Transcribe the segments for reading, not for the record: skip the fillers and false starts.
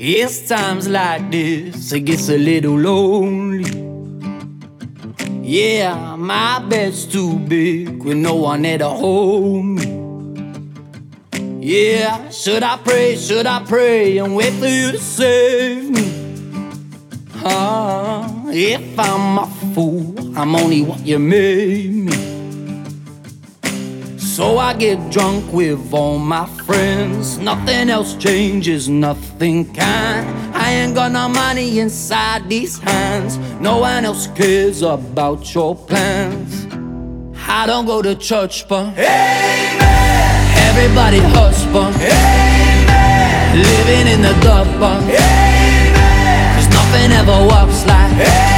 It's times like this, it gets a little lonely. Yeah, my bed's too big with no one there to hold me. Yeah, should I pray and wait for you to save me? If I'm a fool, I'm only what you made me. So I get drunk with all my friends. Nothing else changes, nothing can. I ain't got no money inside these hands. No one else cares about your plans. I don't go to church, but amen. Everybody hush, but amen. Living in the dark, but amen. 'Cause nothing ever works like amen.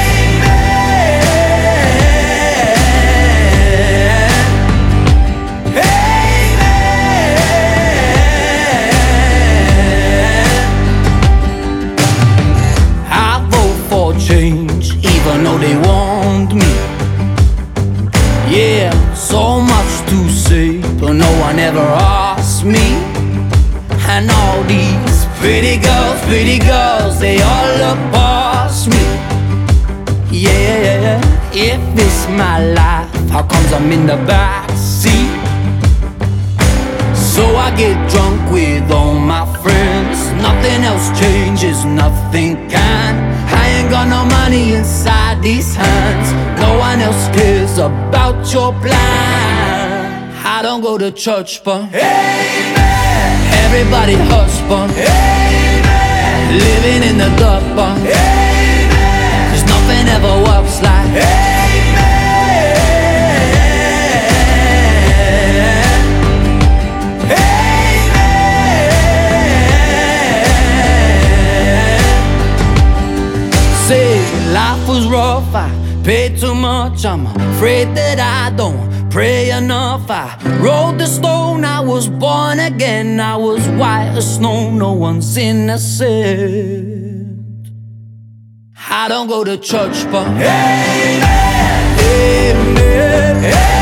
Change, even though they want me. Yeah, so much to say, but no one ever asked me. And all these pretty girls, they all look past me. Yeah, if it's my life, how comes I'm in the backseat? So I get drunk with all my friends. Nothing else changes, nothing can. I ain't got no money inside these hands. No one else cares about your plan. I don't go to church, but amen. Everybody hush, but amen. Living in the dark, but amen. 'Cause nothing ever works like amen. Life was rough, I paid too much. I'm afraid that I don't pray enough. I rolled the stone, I was born again. I was white as snow, no one's innocent. I don't go to church, but amen, amen, amen.